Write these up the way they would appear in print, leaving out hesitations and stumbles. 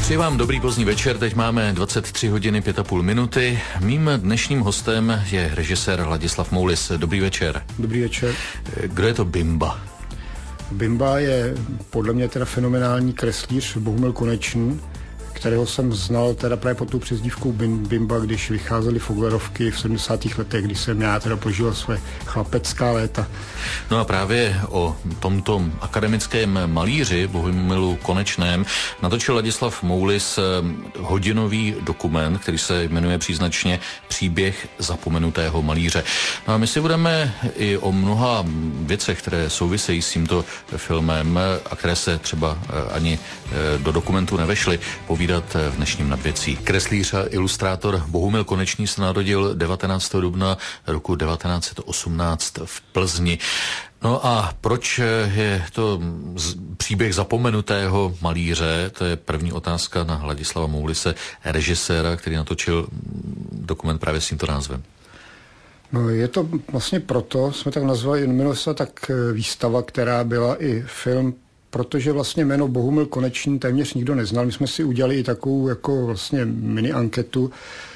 Přeji vám dobrý pozdní večer, teď máme 23 hodiny 5,5 minuty. Mým dnešním hostem je režisér Ladislav Moulis. Dobrý večer. Dobrý večer. Kdo je to Bimba? Bimba je podle mě teda fenomenální kreslíř Bohumil Konečný, kterého jsem znal teda právě pod tou přezdívkou Bimba, když vycházely Foglerovky v 70. letech, kdy jsem já teda prožíval své chlapecká léta. No a právě o tomto akademickém malíři Bohumilu Konečném natočil Ladislav Moulis hodinový dokument, který se jmenuje příznačně Příběh zapomenutého malíře. No a my si budeme i o mnoha věcech, které souvisejí s tímto filmem a které se třeba ani do dokumentu nevešly, povídat v dnešním Nad věcí. Kreslíř a ilustrátor Bohumil Konečný se narodil 19. dubna roku 1918 v Plzni. No a proč je to příběh zapomenutého malíře? To je první otázka na Ladislava Moulise, režiséra, který natočil dokument právě s tímto názvem. No, je to vlastně proto, jsme tak nazvali, jmenuje se tak výstava, která byla i film, protože vlastně jméno Bohumil Konečný téměř nikdo neznal. My jsme si udělali i takovou jako vlastně mini anketu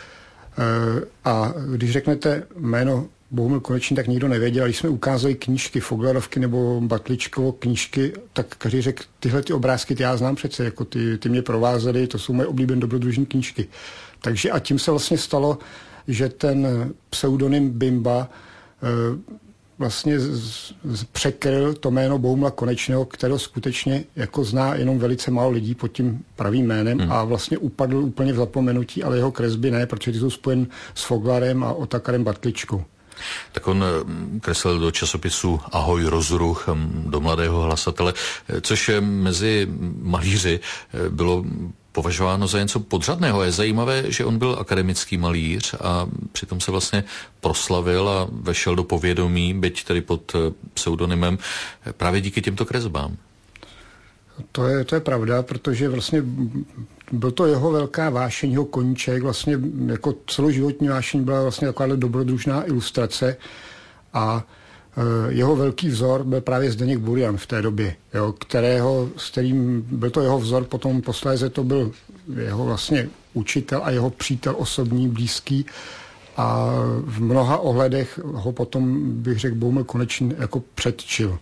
a když řeknete jméno Bohumil Konečný, tak nikdo nevěděl. A když jsme ukázali knížky Foglerovky nebo Batličkovo knížky, tak každý řekl, tyhle ty obrázky ty já znám přece, jako ty mě provázely, to jsou moje oblíbené dobrodružní knížky. Takže a tím se vlastně stalo, že ten pseudonym Bimba vlastně překryl to jméno Bohumila Konečného, kterého skutečně jako zná jenom velice málo lidí pod tím pravým jménem a vlastně upadl úplně v zapomenutí, ale jeho kresby ne, protože ty jsou spojen s Foglarem a Otakarem Batličkou. Tak on kreslil do časopisu Ahoj rozruch, do Mladého hlasatele, což mezi malíři bylo považováno za něco podřadného. Je zajímavé, že on byl akademický malíř a přitom se vlastně proslavil a vešel do povědomí, byť tedy pod pseudonymem, právě díky těmto kresbám. To je pravda, protože vlastně byl to jeho velká vášeň, jeho koníček, vlastně jako celoživotní vášeň byla vlastně taková dobrodružná ilustrace a jeho velký vzor byl právě Zdeněk Burian v té době, jo, s kterým byl to jeho vzor, potom posléze to byl jeho vlastně učitel a jeho přítel osobní, blízký a v mnoha ohledech ho potom, bych řekl, Bohumil Konečný jako předčil.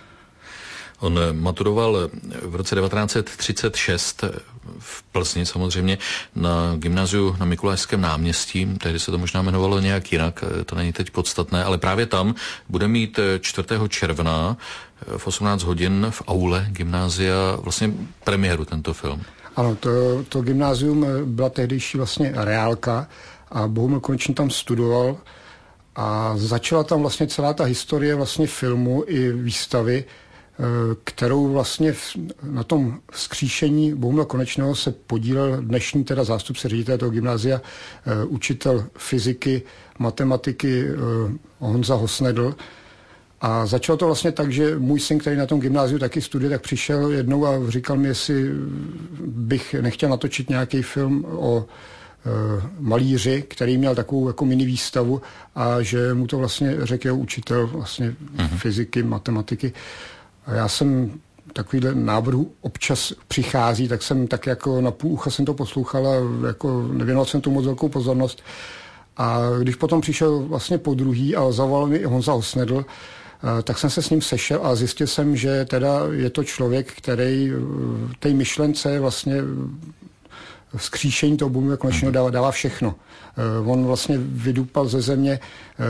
On maturoval v roce 1936 v Plzni samozřejmě na gymnáziu na Mikulášském náměstí, tehdy se to možná jmenovalo nějak jinak, to není teď podstatné, ale právě tam bude mít 4. června v 18 hodin v aule gymnázia vlastně premiéru tento film. Ano, to gymnázium byla tehdejší vlastně reálka a Bohumil Konečný tam studoval a začala tam vlastně celá ta historie vlastně filmu i výstavy, kterou vlastně na tom vzkříšení Bohumila Konečného se podílel dnešní teda zástupce ředitele toho gymnázia, učitel fyziky, matematiky Honza Hosnedl. A začalo to vlastně tak, že můj syn, který na tom gymnáziu taky studuje, tak přišel jednou a říkal mi, jestli bych nechtěl natočit nějaký film o malíři, který měl takovou jako mini výstavu a že mu to vlastně řekl jeho učitel vlastně fyziky, matematiky. A já jsem takovýhle návrhu občas přichází, tak jsem tak jako na půl ucha jsem to poslouchal a jako nevěnoval jsem tomu moc velkou pozornost. A když potom přišel vlastně podruhý a zavolal mi Honza Hosnedl, tak jsem se s ním sešel a zjistil jsem, že teda je to člověk, který té myšlence vlastně vzkříšení toho Bohumila Konečného dává všechno. On vlastně vydupal ze země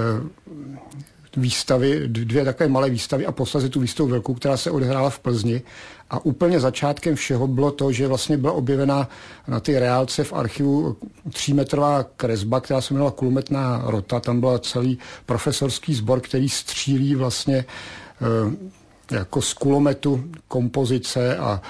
výstavy, 2 takové malé výstavy a posléze tu výstavu velkou, která se odehrála v Plzni. A úplně začátkem všeho bylo to, že vlastně byla objevena na ty reálce v archivu 3metrová kresba, která se jmenovala Kulometná rota. Tam byla celý profesorský sbor, který střílí vlastně jako z kulometu kompozice a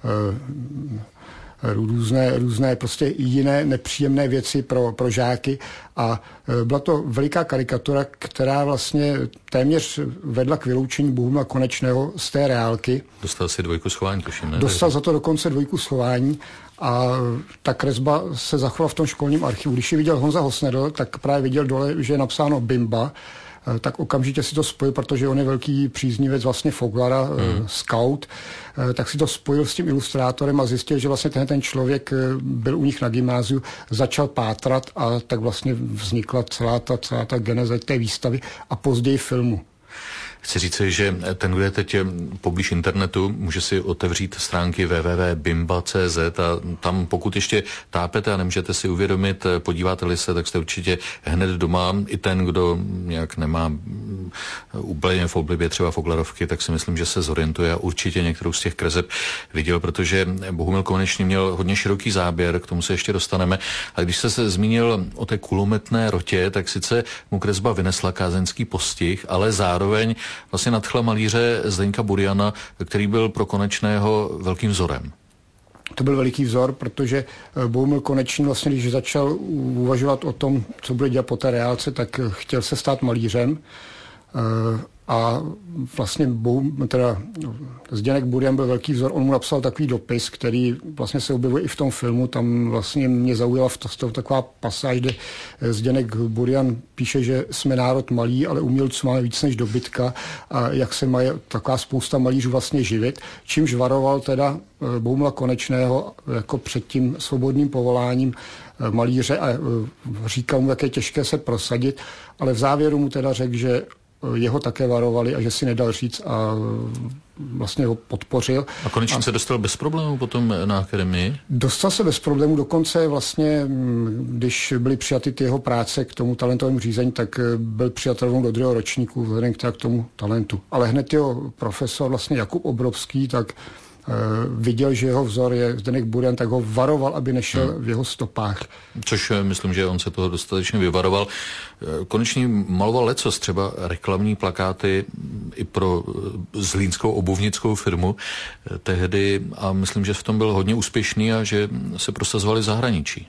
různé prostě jiné nepříjemné věci pro žáky a byla to veliká karikatura, která vlastně téměř vedla k vyloučení Bohumila Konečného z té reálky. Dostal si 2 schování, tuším, ne? Dostal za to dokonce 2 schování a ta kresba se zachovala v tom školním archivu. Když ji viděl Honza Hosnedl, tak právě viděl dole, že je napsáno Bimba tak okamžitě si to spojil, protože on je velký příznivec vlastně Foglara, scout, tak si to spojil s tím ilustrátorem a zjistil, že vlastně ten člověk byl u nich na gymnáziu, začal pátrat a tak vlastně vznikla celá ta geneze té výstavy a později filmu. Chci říct, že ten, kdo je teď poblíž internetu, může si otevřít stránky www.bimba.cz a tam, pokud ještě tápete a nemůžete si uvědomit, podíváte-li se, tak jste určitě hned doma. I ten, kdo nějak nemá úplně v oblibě třeba Foglarovky, tak si myslím, že se zorientuje a určitě některou z těch kreseb viděl, protože Bohumil Konečný měl hodně široký záběr, k tomu se ještě dostaneme. A když se zmínil o té kulometné rotě, tak sice mu kresba vynesla kázeňský postih, ale zároveň vlastně nadchla malíře Zdeňka Buriana, který byl pro Konečného velkým vzorem. To byl veliký vzor, protože Bohumil Konečný vlastně, když začal uvažovat o tom, co bude dělat po té reálce, tak chtěl se stát malířem. A vlastně Zdeněk Burian byl velký vzor, on mu napsal takový dopis, který vlastně se objevuje i v tom filmu, tam vlastně mě zaujala taková pasáž, kde Zdeněk Burian píše, že jsme národ malý, ale umělců máme víc než dobytka a jak se mají taková spousta malířů vlastně živit, čímž varoval teda Bohumila Konečného jako před tím svobodným povoláním malíře a říkal mu, jak je těžké se prosadit, ale v závěru mu teda řekl, že jeho také varovali a že si nedal říct a vlastně ho podpořil. A konečně se dostal bez problémů potom na akademii? Dostal se bez problémů, dokonce vlastně, když byly přijaty ty jeho práce k tomu talentovému řízení, tak byl přijat rovnou do 2. ročníku vzhledem k tomu talentu. Ale hned jeho profesor, vlastně Jakub Obrovský, tak viděl, že jeho vzor je Zdeněk Burian, tak ho varoval, aby nešel v jeho stopách. Což myslím, že on se toho dostatečně vyvaroval. Konečný maloval lecos, třeba reklamní plakáty i pro zlínskou obuvnickou firmu tehdy a myslím, že v tom byl hodně úspěšný a že se prosazovali v zahraničí.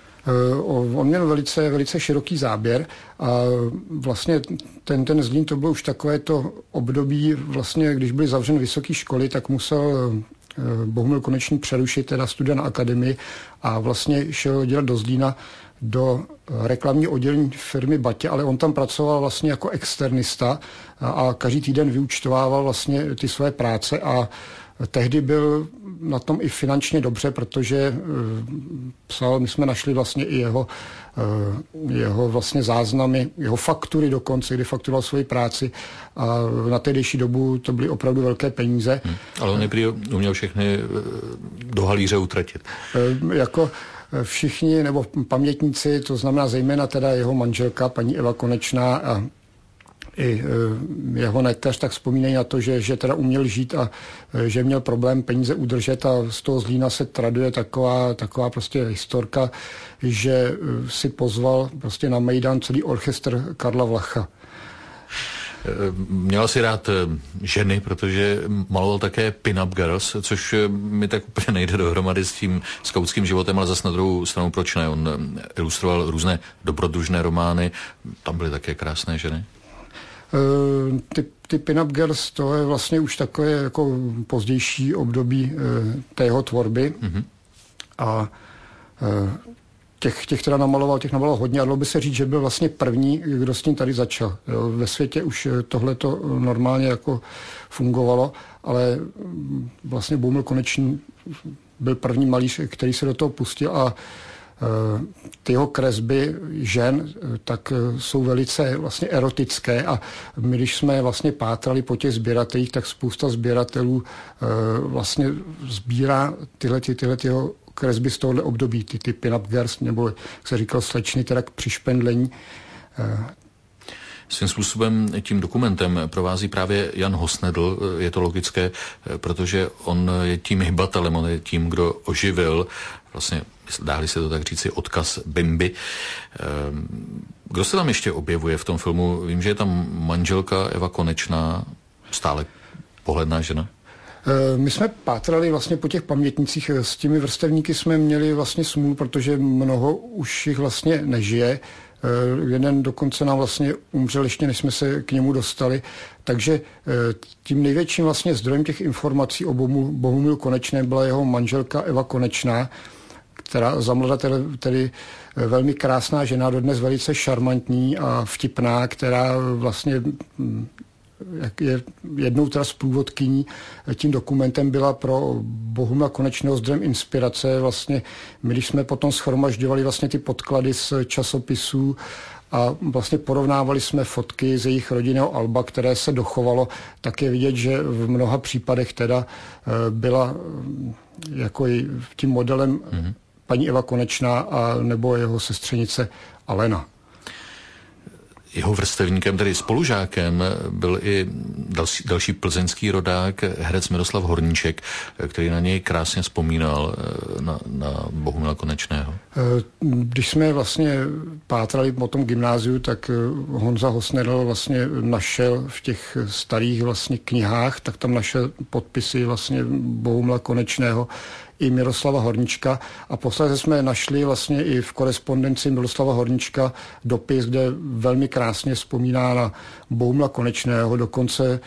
On měl velice široký záběr a vlastně ten Zlín to bylo už takové to období, vlastně když byly zavřeny vysoké školy, tak musel Bohumil Konečný přerušit teda studia na akademii a vlastně šel dělat do Zlína do reklamního oddělení firmy Batě, ale on tam pracoval vlastně jako externista a každý týden vyúčtovával vlastně ty své práce a tehdy byl na tom i finančně dobře, protože psal, my jsme našli vlastně i jeho vlastně záznamy, jeho faktury dokonce, kdy fakturoval svoji práci a na tehdejší dobu to byly opravdu velké peníze. Ale on nejprve uměl všechny do halíře utratit. Jako všichni, nebo pamětníci, to znamená zejména teda jeho manželka, paní Eva Konečná a i jeho neteř, tak vzpomínají na to, že teda uměl žít a že měl problém peníze udržet a z toho Zlína se traduje taková prostě historka, že si pozval prostě na Mejdan celý orchestr Karla Vlacha. Měl si rád ženy, protože maloval také pin-up girls, což mi tak úplně nejde dohromady s tím skautským životem, ale zase na druhou stranu proč ne? On ilustroval různé dobrodružné romány, tam byly také krásné ženy. Ty pin-up girls, to je vlastně už takové jako pozdější období té jeho tvorby. A těch teda namaloval hodně a dalo by se říct, že byl vlastně první, kdo s tím tady začal. Jo, ve světě už tohleto normálně jako fungovalo, ale vlastně Bohumil Konečný byl první malíř, který se do toho pustil a ty jeho kresby žen tak jsou velice vlastně erotické a my, když jsme vlastně pátrali po těch sběratelích, tak spousta sběratelů vlastně sbírá tyhle jeho kresby z tohohle období, ty pin-up girls, nebo jak se říkal, slečny teda k přišpendlení. Svým způsobem tím dokumentem provází právě Jan Hosnedl, je to logické, protože on je tím hybatelem, on je tím, kdo oživil vlastně, dá-li se to tak říci, odkaz Bimby. Kdo se tam ještě objevuje v tom filmu? Vím, že je tam manželka Eva Konečná, stále pohledná žena. My jsme pátrali vlastně po těch pamětnicích, s těmi vrstevníky jsme měli vlastně smůlu, protože mnoho už jich vlastně nežije. Jeden dokonce nám vlastně umřel ještě, než jsme se k němu dostali. Takže tím největším vlastně zdrojem těch informací o Bohumilu Konečném byla jeho manželka Eva Konečná, která za mlada tedy velmi krásná žena, dodnes velice šarmantní a vtipná, která vlastně jak je jednou teda z průvodkyní, tím dokumentem byla pro Bohumila Konečného zdrojem inspirace. Vlastně my, když jsme potom shromažďovali vlastně ty podklady z časopisů a vlastně porovnávali jsme fotky z jejich rodinného alba, které se dochovalo, tak je vidět, že v mnoha případech teda byla jako tím modelem paní Eva Konečná a nebo jeho sestřenice Alena. Jeho vrstevníkem, tedy spolužákem, byl i další plzeňský rodák, herec Miroslav Horníček, který na něj krásně vzpomínal, na Bohumila Konečného. Když jsme vlastně pátrali po tom gymnáziu, tak Honza Hosnedl vlastně našel v těch starých vlastně knihách, tak tam našel podpisy vlastně Bohumila Konečného i Miroslava Horníčka a posledně jsme našli vlastně i v korespondenci Miroslava Horníčka dopis, kde velmi krásně vzpomíná na Bohumila Konečného, dokonce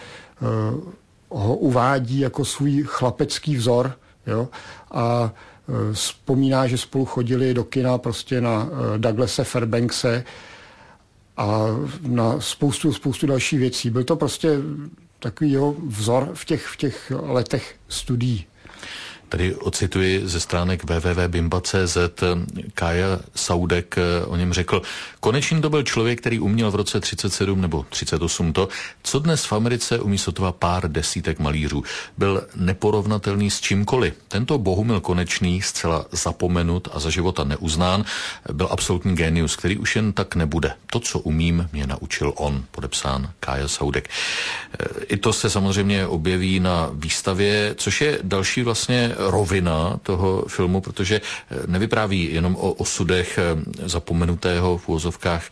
ho uvádí jako svůj chlapecký vzor, jo? A vzpomíná, že spolu chodili do kina prostě na Douglase Fairbankse a na spoustu dalších věcí. Byl to prostě takový jeho vzor v těch letech studií. Tady ocituji ze stránek www.bimba.cz. Kája Saudek o něm řekl: Konečný to byl člověk, který uměl v roce 37 nebo 38 to, co dnes v Americe umí sotva pár desítek malířů. Byl neporovnatelný s čímkoliv. Tento Bohumil Konečný, zcela zapomenut a za života neuznán, byl absolutní génius, který už jen tak nebude. To, co umím, mě naučil on, podepsán Kája Saudek. I to se samozřejmě objeví na výstavě, což je další vlastně rovina toho filmu, protože nevypráví jenom o osudech zapomenutého v úvozovkách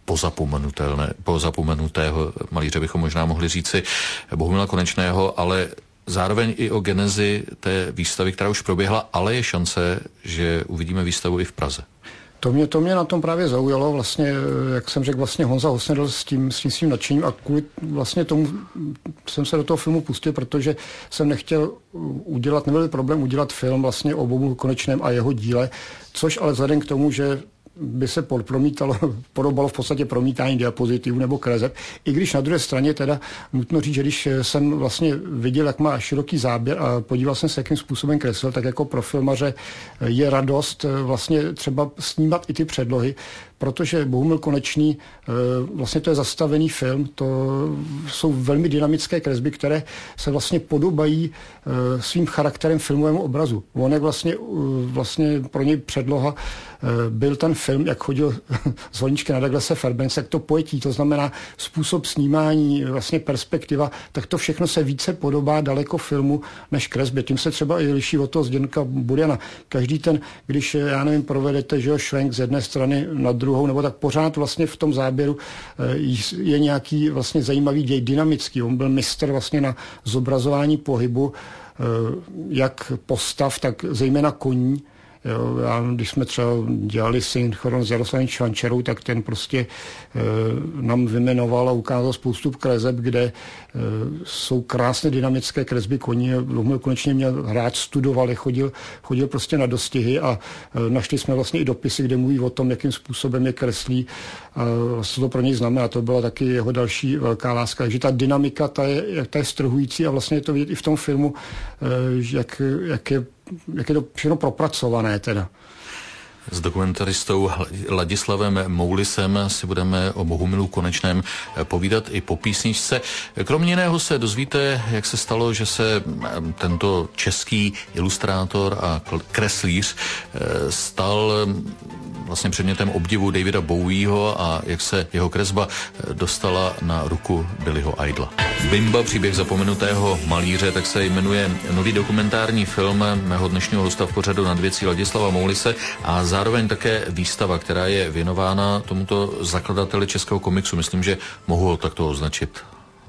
pozapomenutého malíře, bychom možná mohli říci, Bohumila Konečného, ale zároveň i o genezi té výstavy, která už proběhla, ale je šance, že uvidíme výstavu i v Praze. To mě na tom právě zaujalo, vlastně, jak jsem řekl, vlastně Honza Hosnedl s tím svým nadšením a kvůli vlastně tomu jsem se do toho filmu pustil, protože jsem nechtěl nebyl problém udělat film vlastně o Bohumilu Konečném a jeho díle, což ale vzhledem k tomu, že by se podobalo v podstatě promítání diapozitivů nebo kreseb. I když na druhé straně teda nutno říct, že když jsem vlastně viděl, jak má široký záběr a podíval jsem se, jakým způsobem kreslil, tak jako pro filmaře je radost vlastně třeba snímat i ty předlohy, protože Bohumil Konečný, vlastně to je zastavený film, to jsou velmi dynamické kresby, které se vlastně podobají svým charakterem filmovému obrazu. On jak vlastně pro něj předloha byl ten film, jak chodil z Horníčka na Douglase Fairbankse, jak to pojetí, to znamená způsob snímání, vlastně perspektiva, tak to všechno se více podobá daleko filmu než kresbě. Tím se třeba i liší od toho Zdeňka Buriana. Každý ten, když, já nevím, provedete, že jo, švenk z jedné strany na druhou, nebo tak pořád vlastně v tom záběru je nějaký vlastně zajímavý děj, dynamický. On byl mistr vlastně na zobrazování pohybu, jak postav, tak zejména koní. Jo, když jsme třeba dělali synchron s Jaroslavem Čvančerou, tak ten prostě nám vymenoval a ukázal spoustu kreseb, kde jsou krásné dynamické kresby koní. Bohumil Konečně měl rád, studoval, chodil prostě na dostihy a našli jsme vlastně i dopisy, kde mluví o tom, jakým způsobem je kreslí. A co to pro něj znamená. To byla taky jeho další velká láska. Takže ta dynamika, ta je strhující a vlastně je to vidět i v tom filmu, jak je to všechno propracované teda. S dokumentaristou Ladislavem Moulisem si budeme o Bohumilu Konečném povídat i po písničce. Kromě jiného se dozvíte, jak se stalo, že se tento český ilustrátor a kreslíř stal vlastně předmětem obdivu Davida Bowieho a jak se jeho kresba dostala na ruku Billyho Idla. Bimba, příběh zapomenutého malíře, tak se jmenuje nový dokumentární film mého dnešního hosta v pořadu Nad věcí Ladislava Moulise a zároveň také výstava, která je věnována tomuto zakladateli českého komiksu. Myslím, že mohu ho takto označit, Láďo.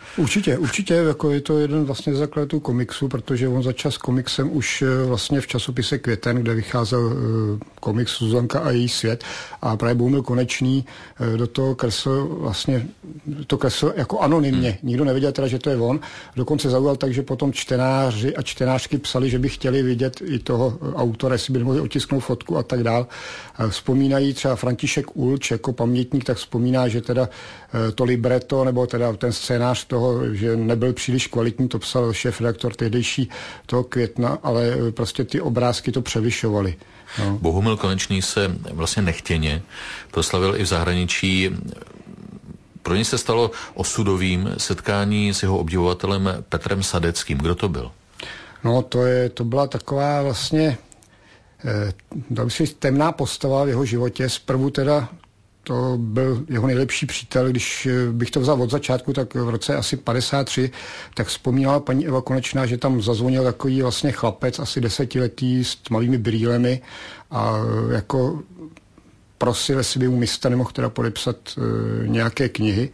Určitě, jako je to jeden vlastně z zakladatelů komiksu, protože on začal s komiksem už vlastně v časopise Květen, kde vycházel komiks Zuzanka a její svět, a právě Bohumil Konečný do toho kreslil jako anonymně. Nikdo nevěděl teda, že to je on. Dokonce zaujal tak, že potom čtenáři a čtenářky psali, že by chtěli vidět i toho autora, jestli by mohli otisknout fotku a tak dál. Vzpomínají třeba František Ulč jako pamětník, tak vzpomíná, že teda to libreto, nebo teda ten scénář toho, že nebyl příliš kvalitní, to psal šéfredaktor tehdejší toho Května, ale prostě ty obrázky to převyšovaly. No. Bohumil Konečný se vlastně nechtěně proslavil i v zahraničí. Pro něj se stalo osudovým setkání s jeho obdivovatelem Petrem Sadeckým. Kdo to byl? No, to byla taková vlastně temná postava v jeho životě. Zprvu teda to byl jeho nejlepší přítel, když bych to vzal od začátku, tak v roce asi 53, tak vzpomínala paní Eva Konečná, že tam zazvonil takový vlastně chlapec, asi 10letý, s tmavými brýlemi a jako prosil, jestli by mu mista nemohl teda podepsat nějaké knihy.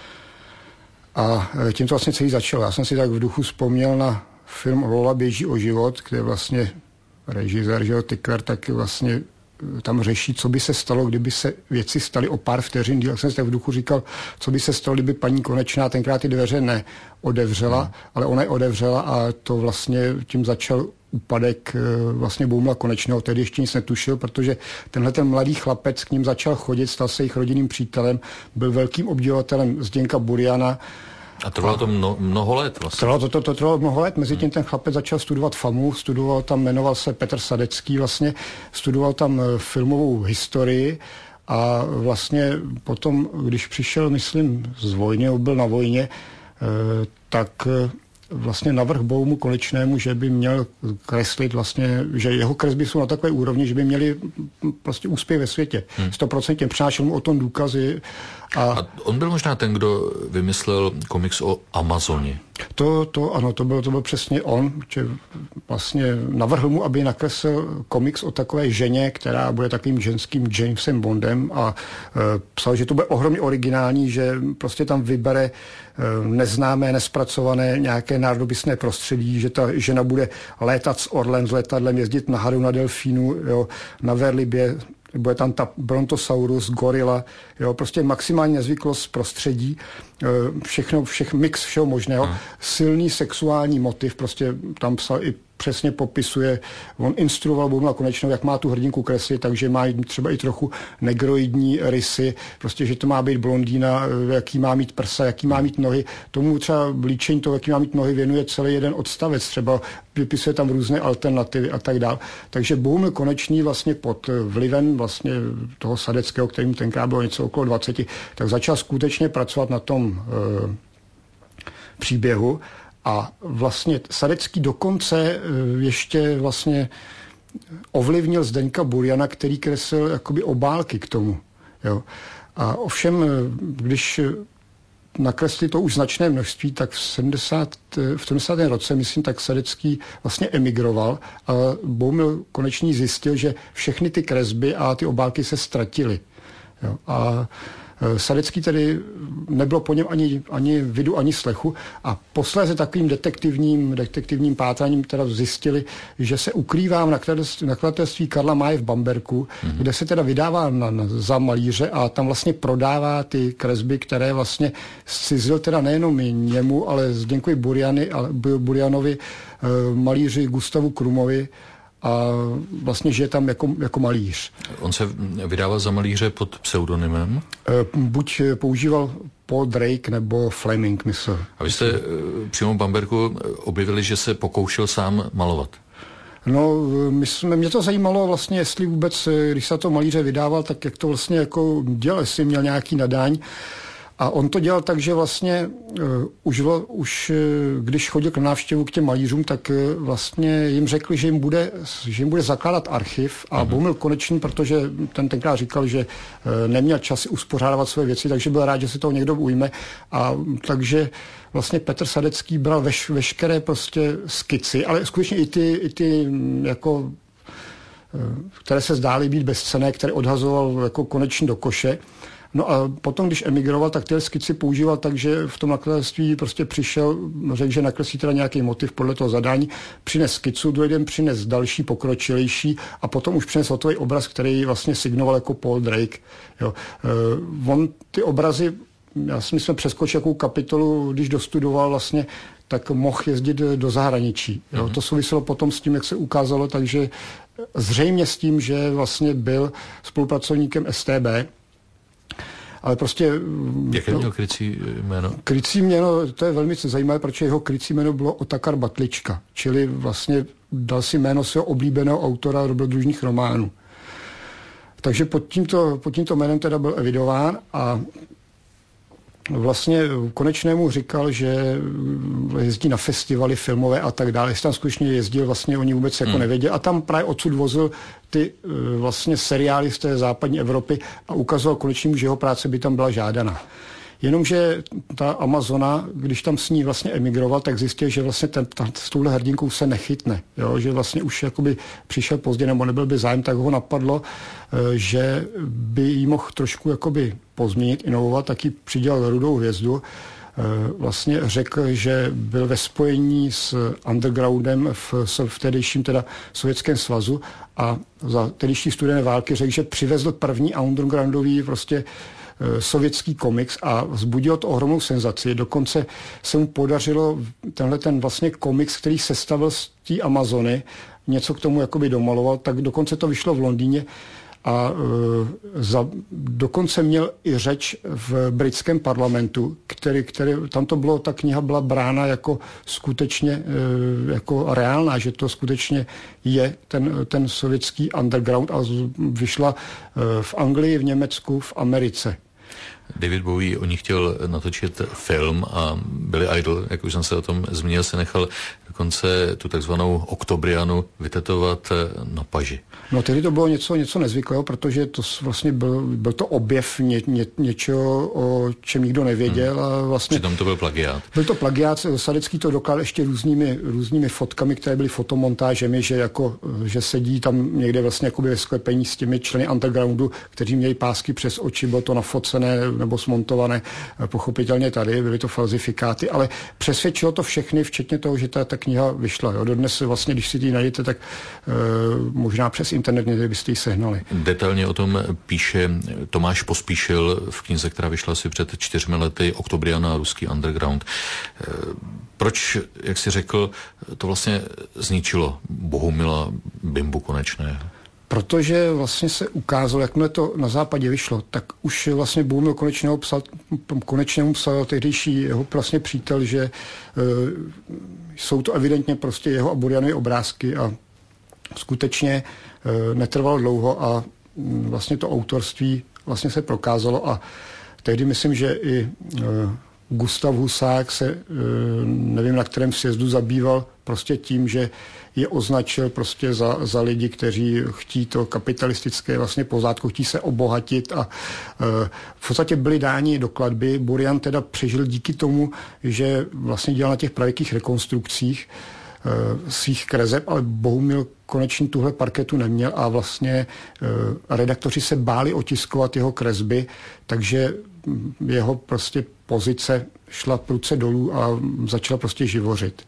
A tím to vlastně celý začalo. Já jsem si tak v duchu vzpomněl na film Lola běží o život, kde vlastně režisér Žil Tykler taky vlastně tam řeší, co by se stalo, kdyby se věci staly o pár vteřin díl. Já jsem si tak v duchu říkal, co by se stalo, kdyby paní Konečná tenkrát ty dveře neodevřela, ale ona je odevřela a to vlastně tím začal úpadek vlastně Bohumila Konečného, tedy ještě nic netušil, protože tenhle ten mladý chlapec k ním začal chodit, stal se jejich rodinným přítelem, byl velkým obdivovatelem Zdeňka Buriana. A trvalo to mnoho let vlastně. To trvalo mnoho let, mezi tím ten chlapec začal studovat FAMU, studoval tam, jmenoval se Petr Sadecký vlastně, studoval tam filmovou historii a vlastně potom, když přišel, myslím, z vojny, byl na vojně, tak vlastně navrhl Bohumu Konečnému, že by měl kreslit vlastně, že jeho kresby jsou na takové úrovni, že by měli prostě úspěch ve světě. 100% přinášel mu o tom důkazy. A on byl možná ten, kdo vymyslel komiks o Amazoně. Ano, to byl přesně on, že vlastně navrhl mu, aby nakreslil komiks o takové ženě, která bude takovým ženským Jamesem Bondem a psal, že to bude ohromně originální, že prostě tam vybere neznámé, nespracované nějaké národopisné prostředí, že ta žena bude létat s orlem, s letadlem, jezdit na hadu, na delfínu, jo, na Verlibě, bude tam ta Brontosaurus, gorila, jo, prostě maximální nezvyklost prostředí, mix všeho možného, silný sexuální motiv, prostě tam psal i přesně popisuje, on instruoval Bohumila Konečného, jak má tu hrdinku kreslit, takže má třeba i trochu negroidní rysy, prostě, že to má být blondýna, jaký má mít prsa, jaký má mít nohy. Tomu třeba líčení toho, jaký má mít nohy, věnuje celý jeden odstavec, třeba vypisuje tam různé alternativy a tak dál. Takže Bohumil Konečný vlastně pod vlivem vlastně toho Sadeckého, kterým tenkrát bylo něco okolo 20, tak začal skutečně pracovat na tom příběhu. A vlastně Sadecký dokonce ještě vlastně ovlivnil Zdeňka Buriana, který kreslil jakoby obálky k tomu. Jo. A ovšem, když nakresli to už značné množství, tak v 70. roce, myslím, tak Sadecký vlastně emigroval a Bohumil Konečný zjistil, že všechny ty kresby a ty obálky se ztratily. Jo. A Sadecký tedy nebylo po něm ani vidu, ani slechu a posléze takovým detektivním pátráním teda zjistili, že se ukrývá v nakladatelství Karla Maye v Bamberku, kde se teda vydává za malíře a tam vlastně prodává ty kresby, které vlastně zcizil teda nejenom němu, ale Zdeňkovi Burianovi, malíři Gustavu Krumovi, a vlastně žije tam jako malíř. On se vydával za malíře pod pseudonymem? Buď používal Paul Drake nebo Fleming, myslím. A vy jste přímo v Bamberku objevili, že se pokoušel sám malovat? No, mě to zajímalo vlastně, jestli vůbec, když se to malíře vydával, tak jak to vlastně jako dělal, jestli měl nějaký nadání. A on to dělal tak, že vlastně už když chodil k návštěvu k těm malířům, tak vlastně jim řekli, že jim bude zakládat archiv a Bohumil Konečný, protože ten tenkrát říkal, že neměl čas uspořádávat své věci, takže byl rád, že se toho někdo ujme. A takže vlastně Petr Sadecký bral veškeré prostě skici, ale skutečně i ty jako, které se zdály být bezcenné, které odhazoval jako Konečný do koše. No a potom, když emigroval, tak tyhle skici používal tak, že v tom nakladatelství prostě přišel, řekl, že nakreslí teda nějaký motiv podle toho zadání, přines skicu, druhý den přines další, pokročilejší a potom už přines hotový obraz, který vlastně signoval jako Paul Drake. Jo. On ty obrazy, já si myslím, přeskočil jakou kapitolu, když dostudoval vlastně, tak mohl jezdit do zahraničí. Jo. To souviselo potom s tím, jak se ukázalo, takže zřejmě s tím, že vlastně byl spolupracovníkem STB, ale prostě... Jaké měl krycí jméno? Krycí jméno, to je velmi zajímavé, protože jeho krycí jméno bylo Otakar Batlička, čili vlastně dal si jméno svého oblíbeného autora dobrodružných románů. Takže pod tímto jménem teda byl evidován a vlastně Konečnému říkal, že jezdí na festivaly filmové a tak dále. Jestli tam skutečně jezdil, vlastně oni vůbec jako nevěděl. A tam právě odsud vozil ty vlastně seriály z té západní Evropy a ukazoval Konečnému, že jeho práce by tam byla žádaná. Jenomže ta Amazona, když tam s ní vlastně emigroval, tak zjistil, že vlastně s touhle hrdinkou se nechytne. Jo? Že vlastně už jakoby přišel pozdě nebo nebyl by zájem, tak ho napadlo, že by jí mohl trošku jakoby pozměnit, inovovat, tak jí přidělal Rudou hvězdu. Vlastně řekl, že byl ve spojení s undergroundem v tehdejším teda Sovětském svazu a za tehdejší studené války řekl, že přivezl první undergroundový prostě sovětský komiks a vzbudil to ohromnou senzaci. Dokonce se mu podařilo ten vlastně komiks, který sestavil z té Amazony, něco k tomu jakoby domaloval, tak dokonce to vyšlo v Londýně a dokonce měl i řeč v britském parlamentu, tam to bylo, ta kniha byla brána jako skutečně jako reálná, že to skutečně je ten sovětský underground a vyšla v Anglii, v Německu, v Americe. David Bowie o ní chtěl natočit film a Billy Idol, jak už jsem se o tom zmínil, se nechal dokonce tu takzvanou oktobrianu vytetovat na paži. No tehdy to bylo něco nezvyklého, protože to vlastně byl to objev něčeho, o čem nikdo nevěděl. A vlastně přitom to byl plagiát. Byl to plagiát, Sadecký to dokládal ještě různými fotkami, které byly fotomontážemi, že sedí tam někde vlastně jakoby ve sklepení s těmi členy undergroundu, kteří měli pásky přes oči, bylo to nafocené nebo smontované, pochopitelně tady, byly to falzifikáty, ale přesvědčilo to všechny, včetně toho, že ta kniha vyšla. Jo. Dodnes vlastně, když si ji najdete, tak možná přes internet někde byste ji sehnali. Detailně o tom píše Tomáš Pospíšil v knize, která vyšla asi před 4 lety, Oktobriana a ruský underground. Proč, jak jsi řekl, to vlastně zničilo Bohumila Bimbu Konečného? Protože vlastně se ukázalo, jakmile to na západě vyšlo, tak už vlastně Bohumil Konečnému psal tehdejší jeho vlastně přítel, že jsou to evidentně prostě jeho a Burianovy obrázky a skutečně netrvalo dlouho a vlastně to autorství vlastně se prokázalo a tehdy myslím, že i Gustav Husák se, nevím na kterém sjezdu, zabýval prostě tím, že je označil prostě za lidi, kteří chtí to kapitalistické vlastně pozádko, chtí se obohatit a v podstatě byli dáni do klatby. Burian teda přežil díky tomu, že vlastně dělal na těch pravěkých rekonstrukcích svých kreseb, ale Bohumil Konečný tuhle parketu neměl a vlastně redaktoři se báli otiskovat jeho kresby, takže jeho prostě pozice šla prudce dolů a začala prostě živořit.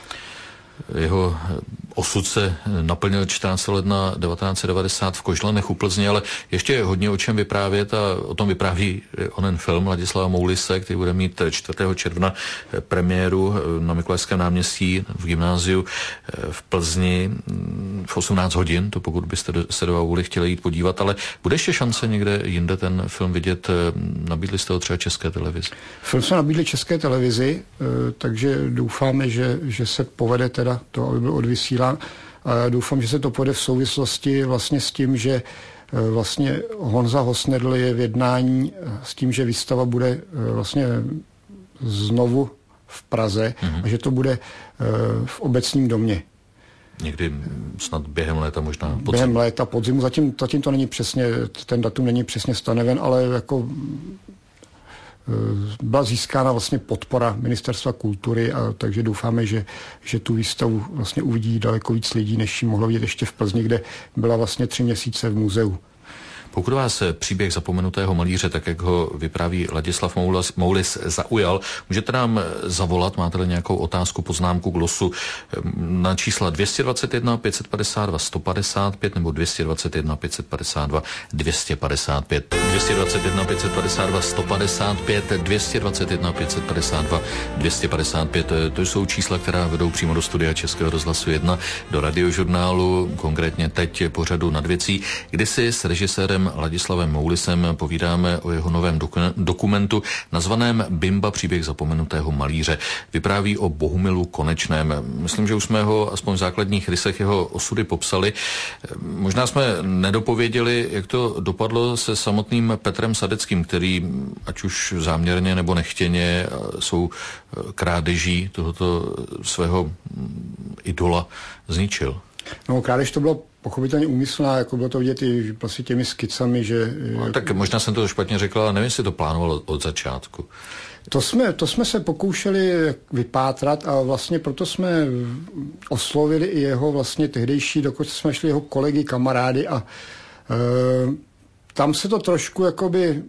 Jeho osud se naplnil 14. ledna 1990 v Kožlanech u Plzně, ale ještě hodně o čem vyprávět a o tom vypráví onen film Ladislava Moulise, který bude mít 4. června premiéru na Mikulášském náměstí v gymnáziu v Plzni v 18 hodin, to pokud byste se do Auly chtěli jít podívat, ale bude ještě šance někde jinde ten film vidět? Nabídli jste ho třeba České televizi? Film jsme nabídli České televizi, takže doufáme, že se povede teda to, aby byl odvysílán. A doufám, že se to povede v souvislosti vlastně s tím, že vlastně Honza Hosnedl je v jednání s tím, že výstava bude vlastně znovu v Praze a že to bude v Obecním domě. Někdy snad během léta, možná podzimu. Během léta, podzimu. Zatím to není přesně, ten datum není přesně stanoven, ale jako byla získána vlastně podpora Ministerstva kultury a takže doufáme, že tu výstavu vlastně uvidí daleko víc lidí, než ji mohlo vidět ještě v Plzni, kde byla vlastně 3 měsíce v muzeu. Pokud vás příběh zapomenutého malíře, tak jak ho vypráví Ladislav Moulis, zaujal, můžete nám zavolat, máte-li nějakou otázku, poznámku, glosu na čísla 221 552 155 nebo 221 552 255. 221 552 155, 221 552 255. To jsou čísla, která vedou přímo do studia Českého rozhlasu 1, do radiožurnálu, konkrétně teď pořadu Nad věcí, kdy si s režisérem Ladislavem Moulisem povídáme o jeho novém dokumentu nazvaném Bimba, příběh zapomenutého malíře. Vypráví o Bohumilu Konečném. Myslím, že už jsme ho aspoň v základních rysech jeho osudy popsali. Možná jsme nedopověděli, jak to dopadlo se samotným Petrem Sadeckým, který, ať už záměrně nebo nechtěně, jsou krádeží tohoto svého idola zničil. No, krádež to bylo pochopitelně úmyslná, jako bylo to vidět i vlastně těmi skicami, že... No, tak možná jsem to špatně řekl, ale nevím, jestli to plánoval od začátku. To jsme se pokoušeli vypátrat a vlastně proto jsme oslovili i jeho vlastně tehdejší, dokonce jsme šli jeho kolegy, kamarády a tam se to trošku jakoby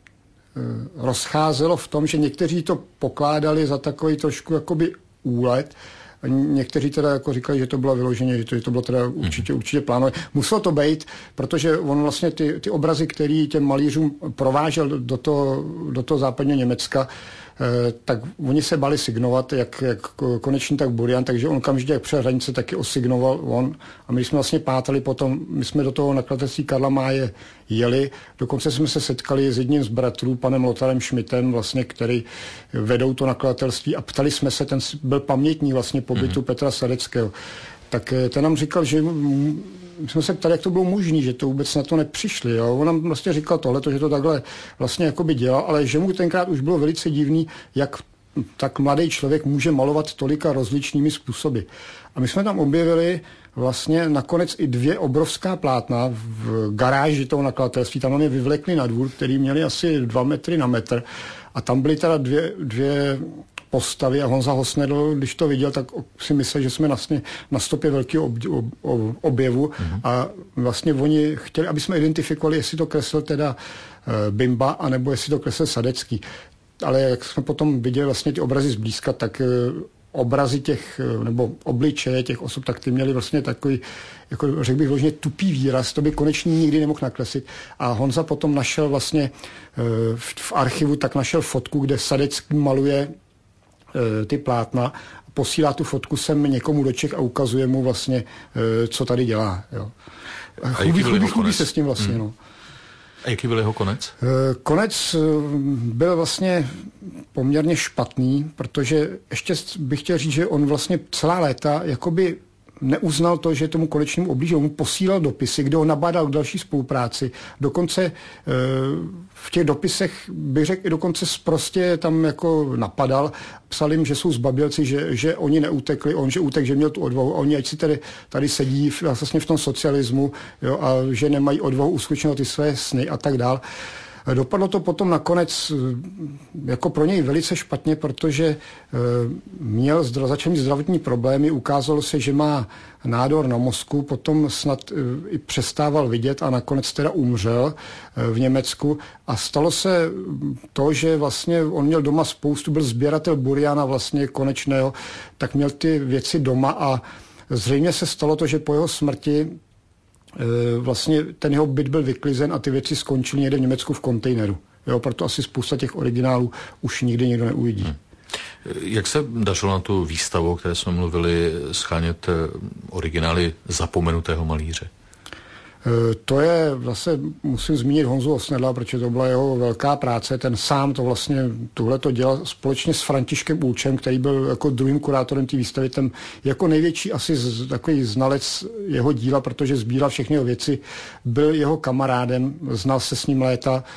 rozcházelo v tom, že někteří to pokládali za takový trošku jakoby úlet. Někteří teda jako říkali, že to bylo vyloženě, že to bylo teda určitě plánové. Muselo to být, protože on vlastně ty obrazy, který těm malířům provážel do toho západního Německa, tak oni se bali signovat, jak Konečný, tak Burian, takže on okamžitě, jak přes hranice, taky osignoval on. A my jsme vlastně pátali potom, my jsme do toho nakladatelství Karla Máje jeli, dokonce jsme se setkali s jedním z bratrů, panem Lotarem Schmidtem, vlastně, který vedou to nakladatelství a ptali jsme se, ten byl pamětník vlastně pobytu Petra Sadeckého. Tak ten nám říkal, že my jsme se ptali, jak to bylo možné, že to vůbec na to nepřišli. Jo? On nám vlastně říkal tohleto, že to takhle vlastně jakoby dělal, ale že mu tenkrát už bylo velice divný, jak tak mladý člověk může malovat tolika rozličnými způsoby. A my jsme tam objevili vlastně nakonec i 2 obrovská plátna v garáži toho nakladatelství. Tam je vyvlekli na dvůr, který měli asi 2 metry na metr. A tam byly teda dvě postavy a Honza Hosnedl, když to viděl, tak si myslel, že jsme vlastně na stopě velkého objevu a vlastně oni chtěli, aby jsme identifikovali, jestli to kreslil teda Bimba, anebo jestli to kreslil Sadecký. Ale jak jsme potom viděli vlastně ty obrazy zblízka, tak obrazy těch, nebo obličeje těch osob, tak ty měli vlastně takový, jako řekl bych vložně tupý výraz, to by Konečný nikdy nemohl nakreslit. A Honza potom našel vlastně v archivu, tak našel fotku, kde Sadecký maluje ty plátna, posílá tu fotku sem někomu do Čech a ukazuje mu vlastně, co tady dělá. Jo. Chlubí se s tím vlastně. No. A jaký byl jeho konec? Konec byl vlastně poměrně špatný, protože ještě bych chtěl říct, že on vlastně celá léta jakoby neuznal to, že tomu Konečnému ublížil. Mu posílal dopisy, kde ho nabádal k další spolupráci. Dokonce v těch dopisech bych řekl i dokonce sprostě tam jako napadal. Psal jim, že jsou zbabělci, že oni neutekli, on že utek, že měl tu odvahu a oni ať si tady sedí vlastně v tom socialismu, jo, a že nemají odvahu uskutečňovat ty své sny a tak dál. Dopadlo to potom nakonec jako pro něj velice špatně, protože začal mít zdravotní problémy, ukázalo se, že má nádor na mozku, potom snad i přestával vidět a nakonec teda umřel v Německu a stalo se to, že vlastně on měl doma spoustu, byl sběratel Buriana vlastně Konečného, tak měl ty věci doma a zřejmě se stalo to, že po jeho smrti vlastně ten jeho byt byl vyklizen a ty věci skončily někde v Německu v kontejneru. Jo, proto asi spousta těch originálů už nikdy nikdo neuvidí. Jak se dařilo na tu výstavu, o které jsme mluvili, schánět originály zapomenutého malíře? To je zase, musím zmínit Honzu Hosnedla, protože to byla jeho velká práce. Ten sám to vlastně, tohle to dělal společně s Františkem Ulčem, který byl jako druhým kurátorem té výstavy. Ten jako největší asi takový znalec jeho díla, protože sbíral všechny jeho věci. Byl jeho kamarádem, znal se s ním léta.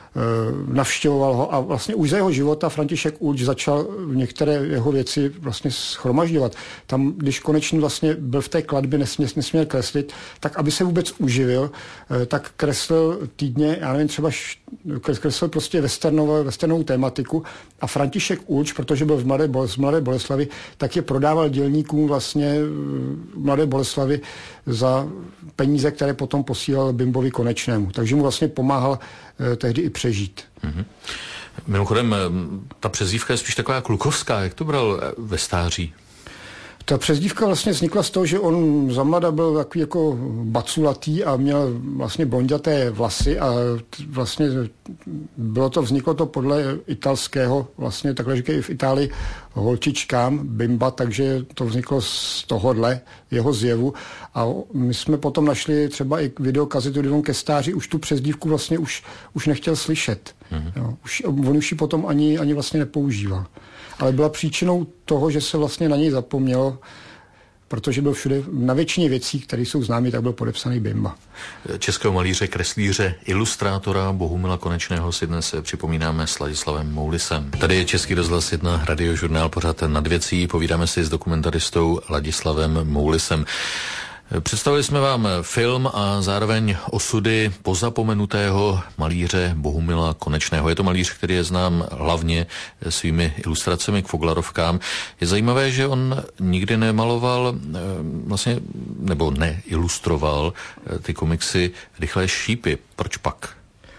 navštěvoval ho a vlastně už za jeho života František Ulč začal některé jeho věci vlastně shromažďovat. Tam, když konečně vlastně byl v té kladbě, nesměl kreslit, tak aby se vůbec uživil, tak kreslil týdně, já nevím, třeba kreslil prostě westernovou tématiku a František Ulč, protože byl z Mladé Boleslavi, tak je prodával dělníkům vlastně Mladé Boleslavy za peníze, které potom posílal Bimbovi Konečnému. Takže mu vlastně pomáhal tehdy i přežít. Mm-hmm. Mimochodem, ta přezdívka je spíš taková klukovská. Jak to bral ve stáří? Ta přezdívka vlastně vznikla z toho, že on za mlada byl takový jako baculatý a měl vlastně blonděté vlasy a vlastně vzniklo to podle italského, vlastně takhle říkají v Itálii holčičkám, bimba, takže to vzniklo z tohohle jeho zjevu a my jsme potom našli třeba i videokazetu, kdy on ke stáří už tu přezdívku vlastně už nechtěl slyšet. Mm-hmm. Jo, on už ji potom ani vlastně nepoužíval. Ale byla příčinou toho, že se vlastně na něj zapomnělo, protože byl všude, na většině věcí, které jsou známy, tak byl podepsaný Bimba. Českého malíře, kreslíře, ilustrátora Bohumila Konečného si dnes připomínáme s Ladislavem Moulisem. Tady je Český rozhlas 1, radiožurnál pořad Nad věcí. Povídáme si s dokumentaristou Ladislavem Moulisem. Představili jsme vám film a zároveň osudy pozapomenutého malíře Bohumila Konečného. Je to malíř, který je znám hlavně svými ilustracemi k Foglarovkám. Je zajímavé, že on nikdy nemaloval vlastně, nebo neilustroval ty komiksy Rychlé šípy. Proč pak?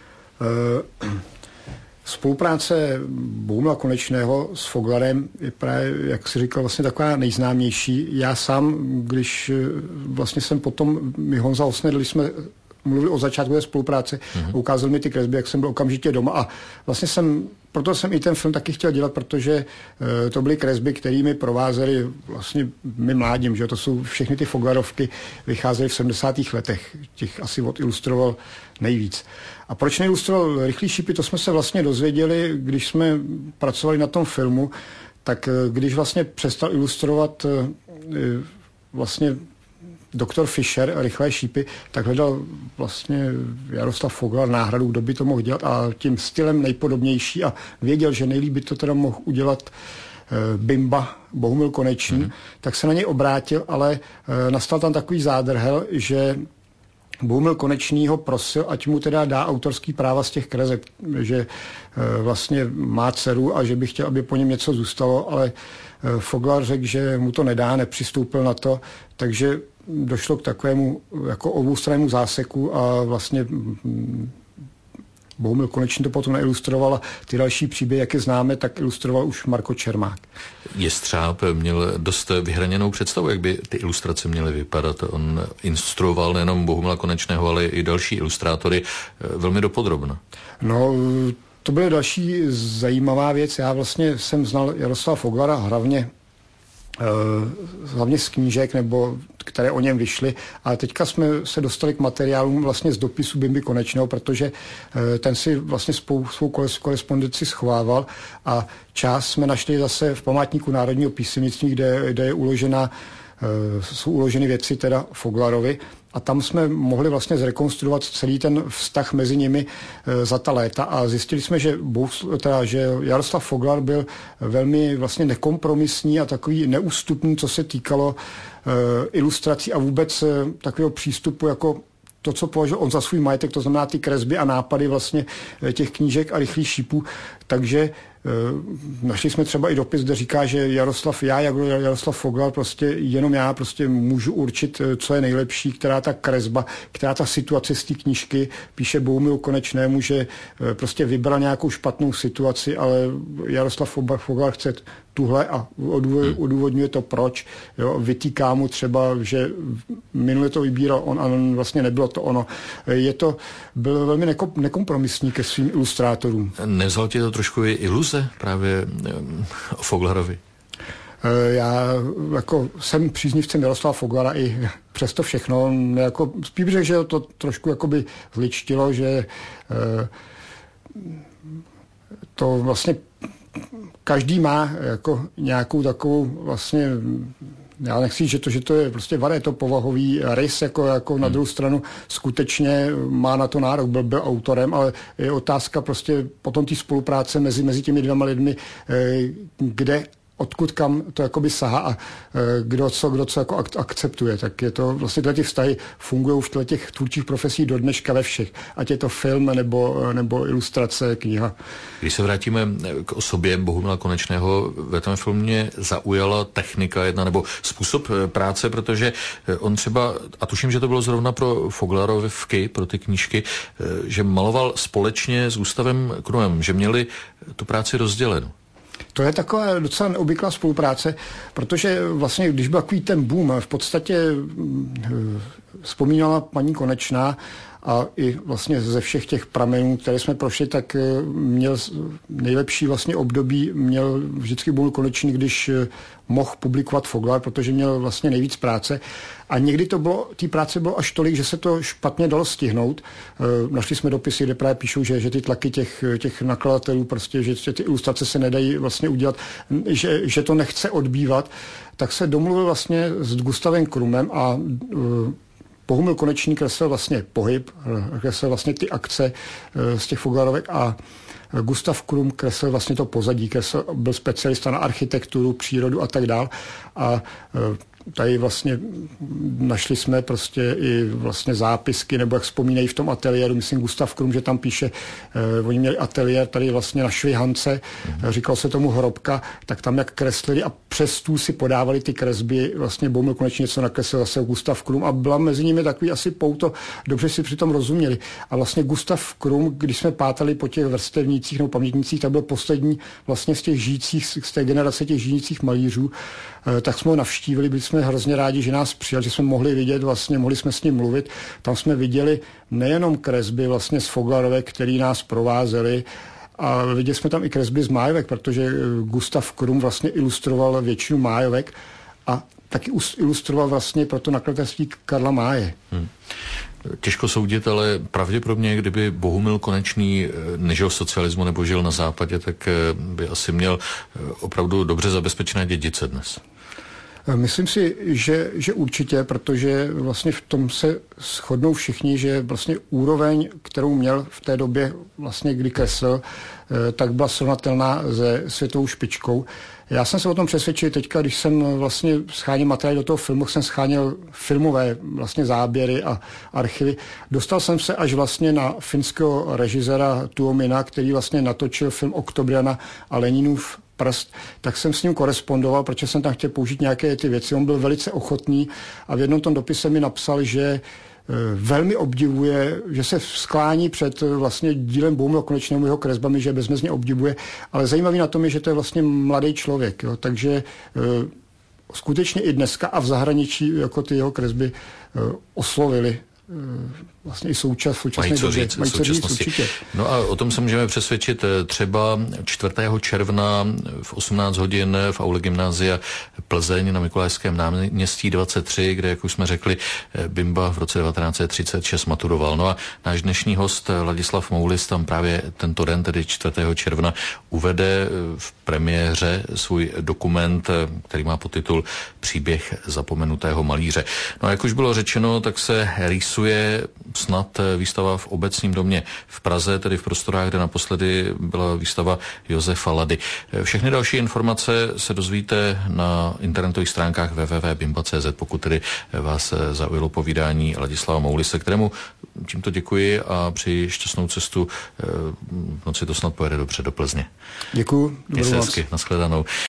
Spolupráce Bohumila Konečného s Foglarem je právě, jak si říkal, vlastně taková nejznámější. Já sám, když vlastně jsem potom, my Honza Osner, když jsme mluvili o začátku té spolupráce, ukázal mi ty kresby, jak jsem byl okamžitě doma a vlastně proto jsem i ten film taky chtěl dělat, protože to byly kresby, které mi provázely vlastně my mládím, že to jsou všechny ty Foglarovky, vycházely v 70. letech, těch asi odilustroval nejvíc. A proč neilustroval Rychlý šípy, to jsme se vlastně dozvěděli, když jsme pracovali na tom filmu, tak když vlastně přestal ilustrovat vlastně doktor Fischer Rychlé šípy, tak hledal vlastně Jaroslav Foglar náhradu, kdo by to mohl dělat a tím stylem nejpodobnější a věděl, že nejlíp by to teda mohl udělat Bimba, Bohumil Konečný, tak se na něj obrátil, ale nastal tam takový zádrhel, že Bohumil Konečný ho prosil, ať mu teda dá autorský práva z těch kreseb, že vlastně má dceru a že by chtěl, aby po něm něco zůstalo, ale Foglar řekl, že mu to nedá, nepřistoupil na to, takže došlo k takovému jako oboustrannému záseku a vlastně Bohumil Konečný to potom neilustroval a ty další příběhy, jak je známe, tak ilustroval už Marko Čermák. Jestřáb měl dost vyhraněnou představu, jak by ty ilustrace měly vypadat. On instruoval nejenom Bohumila Konečného, ale i další ilustrátory velmi dopodrobna. No, to byla další zajímavá věc. Já vlastně jsem znal Jaroslava Foglara hlavně z knížek, nebo které o něm vyšly. A teďka jsme se dostali k materiálům vlastně z dopisu Bimby Konečného, protože ten si vlastně svou korespondenci schovával a část jsme našli zase v památníku Národního písemnictví, kde je jsou uloženy věci teda Foglarovi. A tam jsme mohli vlastně zrekonstruovat celý ten vztah mezi nimi za ta léta a zjistili jsme, že Jaroslav Foglar byl velmi vlastně nekompromisní a takový neústupný, co se týkalo ilustrací a vůbec takového přístupu jako to, co považoval on za svůj majetek, to znamená ty kresby a nápady vlastně těch knížek a Rychlých šípů. Takže našli jsme třeba i dopis, kde říká, že Jaroslav Foglar, prostě jenom já prostě můžu určit, co je nejlepší, která ta kresba, která ta situace z té knížky, píše Bohumilu Konečnému, že prostě vybral nějakou špatnou situaci, ale Jaroslav Foglar chce tuhle a odůvodňuje to proč. Jo, vytýká mu třeba, že minule to vybíral on a vlastně nebylo to ono. Byl velmi nekompromisní ke svým ilustrátorům. Nevzal tě to trošku i iluze právě o Foglarovi? Já jako jsem příznivcem Jaroslava Foglara i přesto všechno. Jako, spíš řekl, že to trošku jakoby zličtilo, že to vlastně každý má jako nějakou takovou vlastně já nechci říct, že to je prostě vada, je to povahový rys, jako na druhou stranu skutečně má na to nárok, byl autorem, ale je otázka prostě potom té spolupráce mezi těmi dvěma lidmi, kde odkud kam to jakoby sahá a kdo co jako akceptuje. Tak je to vlastně ty vztahy fungují v těch tvůrčích profesích do dneška ve všech. Ať je to film nebo ilustrace, kniha. Když se vrátíme k osobě Bohumila Konečného, ve tom filmu mě zaujala technika jedna nebo způsob práce, protože on třeba, a tuším, že to bylo zrovna pro Foglarovky, pro ty knížky, že maloval společně s Gustavem Krumem, že měli tu práci rozdělenou. To je taková docela neobvyklá spolupráce, protože vlastně, když byl takový ten boom, v podstatě vzpomínala paní Konečná a i vlastně ze všech těch pramenů, které jsme prošli, tak měl nejlepší vlastně období, měl vždycky Bohumil Konečný, když mohl publikovat Foglar, protože měl vlastně nejvíc práce. A někdy té práce bylo až tolik, že se to špatně dalo stihnout. Našli jsme dopisy, kde právě píšou, že ty tlaky těch nakladatelů, prostě, že ty ilustrace se nedají vlastně udělat, že to nechce odbývat, tak se domluvil vlastně s Gustavem Krumem a Bohumil Konečný kreslil vlastně pohyb, kreslil vlastně ty akce z těch Foglarovek a Gustav Krum kreslil vlastně to pozadí, byl specialista na architekturu, přírodu a tak dál. A tady vlastně našli jsme prostě i vlastně zápisky, nebo jak vzpomínají v tom ateliéru, myslím Gustav Krum, že tam píše, oni měli ateliér tady vlastně na Švihance, říkal se tomu Hrobka, tak tam jak kreslili a přes stůl si podávali ty kresby, vlastně Bohumil Konečný něco nakreslil zase Gustav Krum a byla mezi nimi takový asi pouto, dobře si přitom rozuměli. A vlastně Gustav Krum, když jsme pátali po těch vrstevnících nebo pamětnících, tak byl poslední vlastně z těch žijících, z té generace těch žijících malířů, tak jsme ho navštívili, byli jsme hrozně rádi, že nás přijal, že jsme mohli vidět, vlastně mohli jsme s ním mluvit. Tam jsme viděli nejenom kresby vlastně z Foglarovek, který nás provázeli, a viděli jsme tam i kresby z májovek, protože Gustav Krum vlastně ilustroval většinu májovek a taky ilustroval vlastně pro to nakladatelství Karla Máje. Těžko soudit, ale pravděpodobně, kdyby Bohumil Konečný nežil v socialismu nebo žil na západě, tak by asi měl opravdu dobře zabezpečené dědice dnes. Myslím si, že určitě, protože vlastně v tom se shodnou všichni, že vlastně úroveň, kterou měl v té době, vlastně kdy kreslil, tak byla srovnatelná se světovou špičkou. Já jsem se o tom přesvědčil teďka, když jsem vlastně scháněl materiál do toho filmu, jsem scháněl filmové vlastně záběry a archivy. Dostal jsem se až vlastně na finského režiséra Tuomina, který vlastně natočil film Oktobriana a Leninův prst, tak jsem s ním korespondoval, protože jsem tam chtěl použít nějaké ty věci. On byl velice ochotný a v jednom tom dopise mi napsal, že velmi obdivuje, že se sklání před vlastně dílem Bohumila Konečného, jeho kresbami, že bezmezně obdivuje, ale zajímavý na tom je, že to je vlastně mladý člověk, jo, takže skutečně i dneska a v zahraničí jako ty jeho kresby oslovili vlastně i současné době. Mají co říct určitě. No a o tom se můžeme přesvědčit třeba 4. června v 18 hodin v aule gymnázia Plzeň na Mikulášském náměstí 23, kde, jak už jsme řekli, Bimba v roce 1936 maturoval. No a náš dnešní host Ladislav Moulis tam právě tento den, tedy 4. června, uvede v premiéře svůj dokument, který má podtitul Příběh zapomenutého malíře. No a jak už bylo řečeno, tak se rýsuje snad výstava v Obecním domě v Praze, tedy v prostorách, kde naposledy byla výstava Josefa Lady. Všechny další informace se dozvíte na internetových stránkách www.bimba.cz, pokud tedy vás zaujalo povídání Ladislava Moulise, kterému tímto děkuji a přeji šťastnou cestu. V noci to snad pojede dobře do Plzně. Děkuji. Mějte se hezky, nashledanou.